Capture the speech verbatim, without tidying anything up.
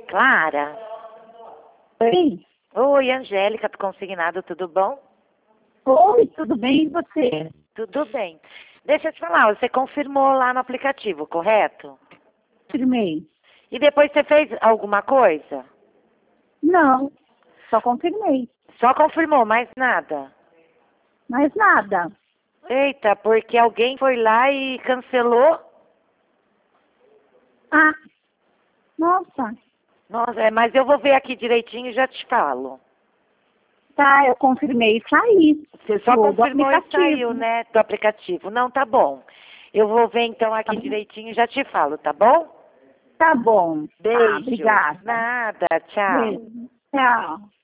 Clara? Oi? Oi, Angélica, do Consignado, tudo bom? Oi, tudo bem e você? Tudo bem. Deixa eu te falar, você confirmou lá no aplicativo, correto? Confirmei. E depois você fez alguma coisa? Não, só confirmei. Só confirmou, mais nada? Mais nada. Eita, porque alguém foi lá e cancelou? Ah, nossa. Nossa, é, mas eu vou ver aqui direitinho e já te falo. Tá, eu confirmei e saí. Você só do, do confirmou e aplicativo. saiu, né, do aplicativo. Não, tá bom. Eu vou ver então aqui Tá, direitinho e já te falo, tá bom? tá bom. Tá, Beijo. obrigada. Nada, tchau. Beijo. Tchau.